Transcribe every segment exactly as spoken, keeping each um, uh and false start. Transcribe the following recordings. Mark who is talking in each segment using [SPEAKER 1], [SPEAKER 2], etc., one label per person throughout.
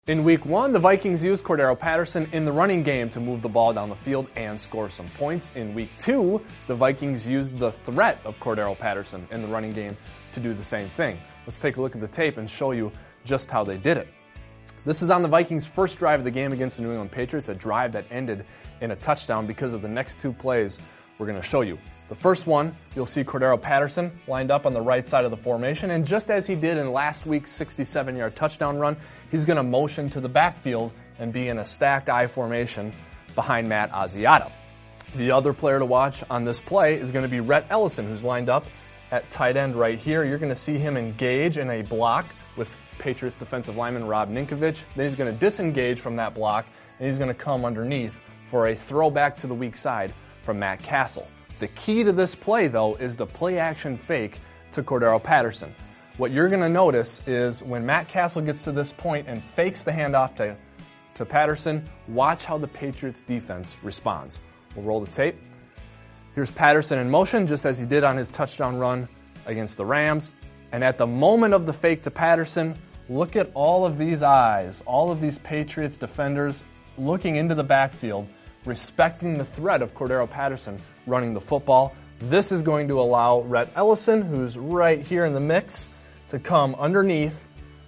[SPEAKER 1] In week one, the Vikings used Cordarrelle Patterson in the running game to move the ball down the field and score some points. In week two, the Vikings used the threat of Cordarrelle Patterson in the running game to do the same thing. Let's take a look at the tape and show you just how they did it. This is on the Vikings' first drive of the game against the New England Patriots, a drive that ended in a touchdown because of the next two plays we're going to show you. The first one, you'll see Cordarrelle Patterson lined up on the right side of the formation, and just as he did in last week's sixty-seven-yard touchdown run, he's going to motion to the backfield and be in a stacked I formation behind Matt Asiata. The other player to watch on this play is going to be Rhett Ellison, who's lined up at tight end right here. You're going to see him engage in a block with Patriots defensive lineman Rob Ninkovich. Then he's going to disengage from that block, and he's going to come underneath for a throwback to the weak side from Matt Cassel. The key to this play, though, is the play-action fake to Cordarrelle Patterson. What you're going to notice is when Matt Cassel gets to this point and fakes the handoff to, to Patterson, watch how the Patriots defense responds. We'll roll the tape. Here's Patterson in motion, just as he did on his touchdown run against the Rams. And at the moment of the fake to Patterson, look at all of these eyes, all of these Patriots defenders looking into the backfield, respecting the threat of Cordarrelle Patterson running the football. This is going to allow Rhett Ellison, who's right here in the mix, to come underneath,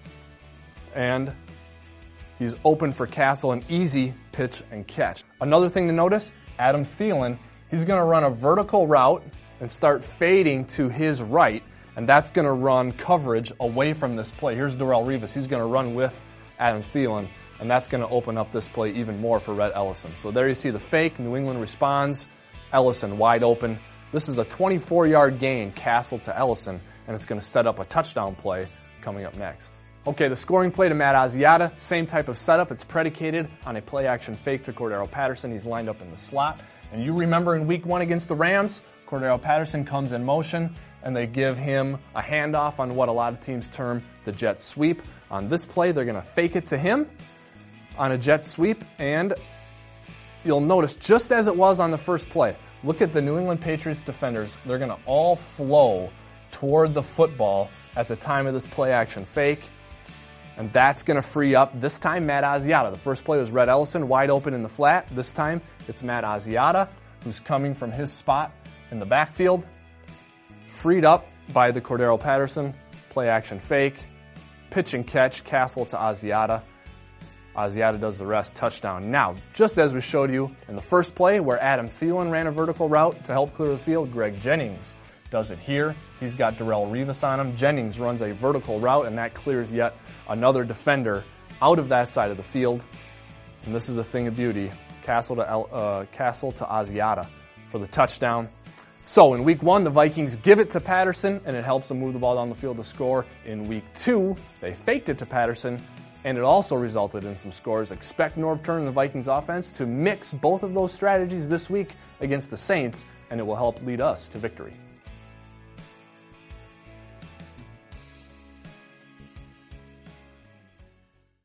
[SPEAKER 1] and he's open for Cassel, an easy pitch and catch. Another thing to notice, Adam Thielen, he's going to run a vertical route and start fading to his right, and that's going to run coverage away from this play. Here's Darrelle Revis. He's going to run with Adam Thielen, and that's going to open up this play even more for Rhett Ellison. So there you see the fake. New England responds. Ellison wide open. This is a twenty-four-yard gain, Cassel to Ellison, and it's going to set up a touchdown play coming up next. Okay, the scoring play to Matt Asiata, same type of setup. It's predicated on a play-action fake to Cordarrelle Patterson. He's lined up in the slot. And you remember in week one against the Rams, Cordarrelle Patterson comes in motion, and they give him a handoff on what a lot of teams term the jet sweep. On this play, they're going to fake it to him on a jet sweep, and you'll notice just as it was on the first play, look at the New England Patriots defenders. They're going to all flow toward the football at the time of this play-action fake, and that's going to free up, this time, Matt Asiata. The first play was Rhett Ellison wide open in the flat. This time, it's Matt Asiata, who's coming from his spot in the backfield, freed up by the Cordarrelle Patterson play-action fake, pitch and catch, Cassel to Asiata. Asiata does the rest, touchdown. Now, just as we showed you in the first play where Adam Thielen ran a vertical route to help clear the field, Greg Jennings does it here. He's got Darrelle Revis on him. Jennings runs a vertical route, and that clears yet another defender out of that side of the field. And this is a thing of beauty. Cassel to, uh, Cassel to Asiata for the touchdown. So in week one, the Vikings give it to Patterson, and it helps them move the ball down the field to score. In week two, they faked it to Patterson, and it also resulted in some scores. Expect Norv Turner and the Vikings offense to mix both of those strategies this week against the Saints, and it will help lead us to victory.